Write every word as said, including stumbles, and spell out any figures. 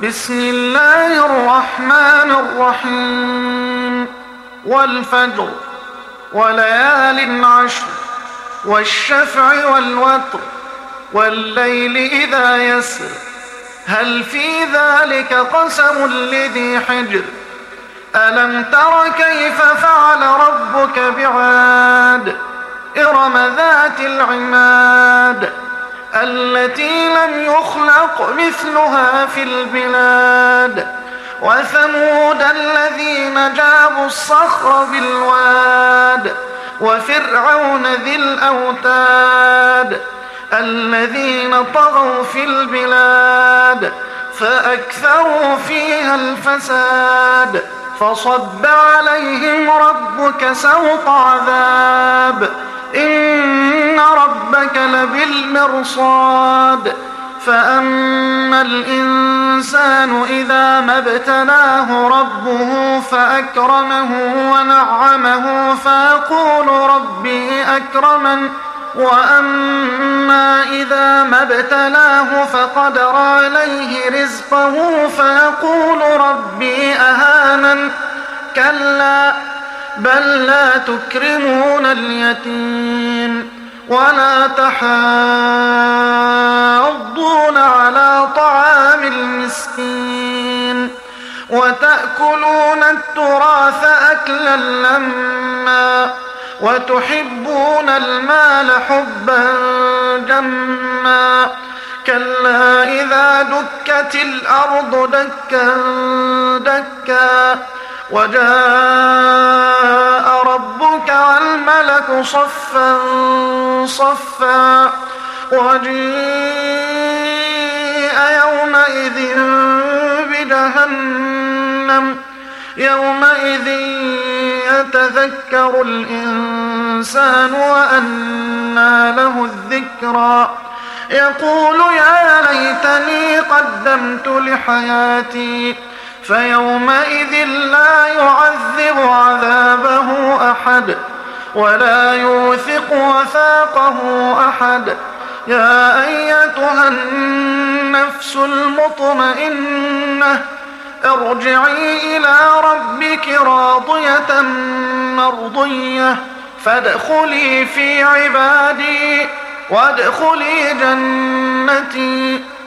بسم الله الرحمن الرحيم والفجر وليال عشر والشفع والوتر والليل إذا يسر هل في ذلك قسم لذي حجر ألم تر كيف فعل ربك بعاد إرم ذات العماد التي لم يخلق مثلها في البلاد وثمود الذين جابوا الصخر بالواد وفرعون ذي الأوتاد الذين طغوا في البلاد فأكثروا فيها الفساد فصب عليهم ربك سوط عذاب إن ربك لبالمرصاد فأما الإنسان إذا ما ابتلاه ربه فأكرمه ونعمه فيقول ربي أكرمن وأما إذا ما ابتلاه فقدر عليه رزقه فيقول ربي أهانن كلا بل لا تكرمون اليتيم ولا تحاضون على طعام المسكين وتأكلون التراث أكلا لما وتحبون المال حبا جما كلا إذا دكت الأرض دكا دكا وجاء ربك والملك صفا صفا وجيء يومئذ بجهنم يومئذ يتذكر الإنسان وأنى له الذكرى يقول يا ليتني قدمت لحياتي فيومئذ لا يعذب عذابه أحد ولا يوثق وثاقه أحد يا أيتها النفس المطمئنة ارجعي إلى ربك راضية مرضية فادخلي في عبادي وادخلي جنتي